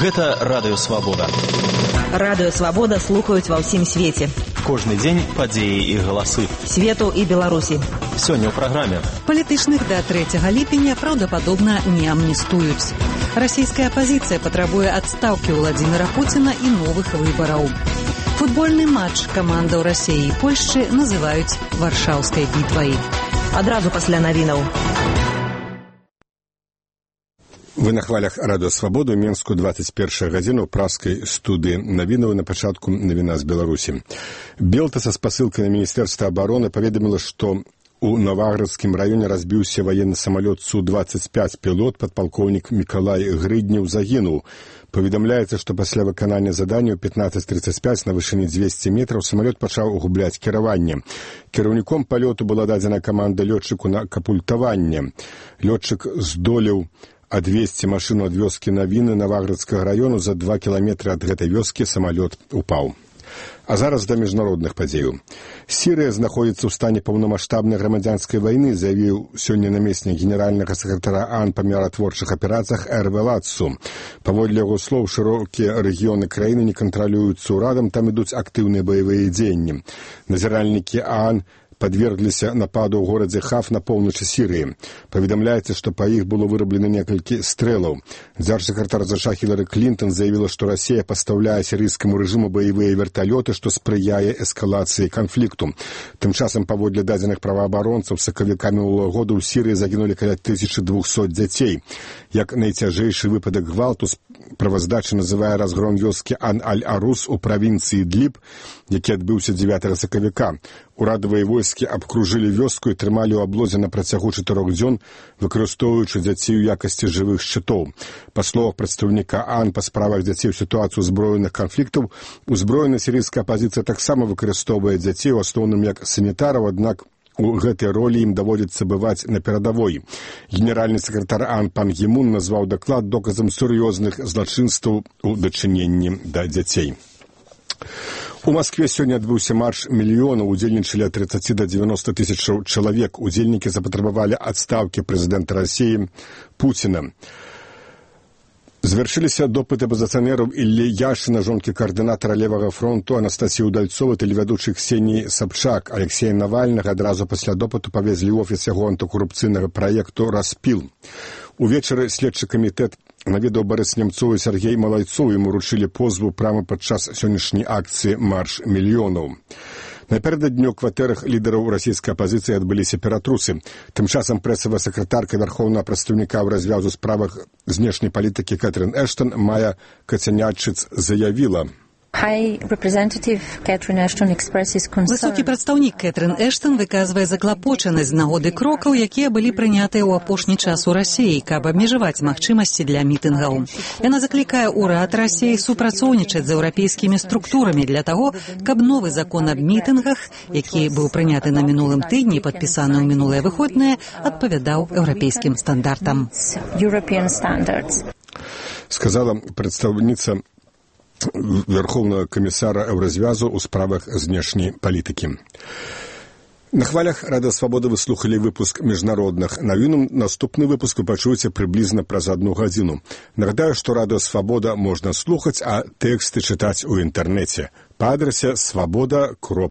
Гэта Радыё Свабода. Радыё Свабода слухаюць ва ўсім свеце. Кожны дзень падзеі і галасы. Свету і Беларусі. Сёння ў праграме. Палітычных да 3 ліпеня праўдападобна не амністуюць. Расійская апазіцыя патрабуе адстаўкі Владзіміра Пуціна і новых выбараў. Футбольны матч камандаў Расіі і Польшчы называюць Варшаўскай бітвай. Адразу пасля навінаў. Вы на хвалях Радыё Свабода, Мінску, 21 гадзіну, праскай студыі навінаў. На пачатку навіна з Беларусі. Белта са спасылкай на Міністэрства абароны паведаміла, што у Наваградскім раёне разбіўся ваенны самалёт Су-25. Пілот, падпалкоўнік Мікалай Грыднеў, загінуў. Паведамляецца, што пасля выканання задання ў 15:35 на вышыні 200 метраў самалёт пачаў губляць кіраванне. Кіраўніком палёту была дадзена каманда лётчыку на капультаванне. Лётчык здолеў адвезці машыну ад вёскі Навіны Наваградскага раёну. За 2 кіламетры ад гэтай вёскі самалёт упаў. А зараз да міжнародных падзеяў. Сірыя знаходзіцца ў стане паўнамаштабнай грамадзянскай вайны, заявіў сёння намеснік генеральнага сакратара ААН па міратворчых аперацыях Эрве Ладсу. Паводле яго слоў, шырокія рэгіёны краіны не кантралююцца ўрадам, там ідуць актыўныя баявыя дзеянні. Назіральнікі ААН подвергліся нападу ў горадзе Хаф на поўначы Сірыі. Паведамляецца, што па іх было выраблена некалькі стрэлаў. Дзяржсакратар США Хілары Клінтон заявіла, што Расія пастаўляе сірыйскаму рэжыму баявыя верталёты, што спрыяе эскалацыі канфлікту. Тым часам, паводле дадзеных праваабаронцаў, сакавіка мінулага года ў Сірыі загінулі каля 1200 дзяцей. Як найцяжэйшы выпадак гвалту справаздача называе разгром вёскі Ан-Аль-Арус у правінцыі Ідліб, які адбыўся 9 сакавіка. Урадавыя войскі абкружылі вёску і трымалі ў аблозе на працягу 4 дзён, выкарыстоўваючы дзяцей у якасці жывых шчытоў. Па словах прадстаўніка ААН па справах дзяцей у сітуацыю узброеных канфліктаў, узброеная сірыйская апазіцыя таксама выкарыстоўвае дзяцей у асноўным як санітараў, аднак у гэтай ролі ім даводзіцца бываць на перадавой. Генеральны сакратар ААН Пан Гі Мун назваў даклад доказам сур'ёзных злачынстваў у дачыненні да дзяцей. У Маскве сёння адбыўся марш мільёнаў, удзельнічалі ад 30 до 90 тысячаў чалавек. Удзельнікі запатрабавалі адстаўкі прэзідэнта Расіі Пуціна. Завяршыліся допыты апазіцыянераў Іллі Яшына, жонкі каардынатара Левага фронту Анастасіі Удальцовай, тэлевядучай Ксеніі Сабчак. Алексея Навальнага адразу пасля допыту павезлі ў офіс яго антыкарупцыйнага праекту «Распіл». Увечары следчы камітэт наведаў Барыс Нямцоў і Сергей Малайцоў, ім уручылі позву прама падчас сённяшняй акцыі «Марш мільёнаў». Напярэдадні ў кватэрах лідараў расійскай апазіцыі адбыліся ператрусы. Тым часам прэсавая сакратарка вярхоўнага прадстаўніка ў развязу справах знешняй палітыкі Кэтрын Эштон Майя Кацянячыц заявіла: Высокі прадстаўнік Кэтрын Эштон выказвае заклапочанасць з нагоды крокаў, якія былі прынятыя ў апошні час у Расіі, каб абмежаваць магчымасці для мітынгаў. Яна заклікае ўрад Расіі супрацоўнічаць з еўрапейскімі структурамі для таго, каб новы закон аб мітынгах, які быў прыняты на мінулым тыдні і падпісаны ў мінулыя выходныя, адпавядаў еўрапейскім стандартам. Сказала прадстаўніца Верховного камісара Еўразвязу ў справах знешняй палітыкі. На хвалях Радыё Свабода вы слухалі выпуск міжнародных навінаў. Наступны выпуск вы пачуеце прыблізна праз 1 гадзіну. Нагадаю, што Радыё Свабода можна слухаць, а тэксты чытаць у інтэрнэце па адрасе swaboda.org.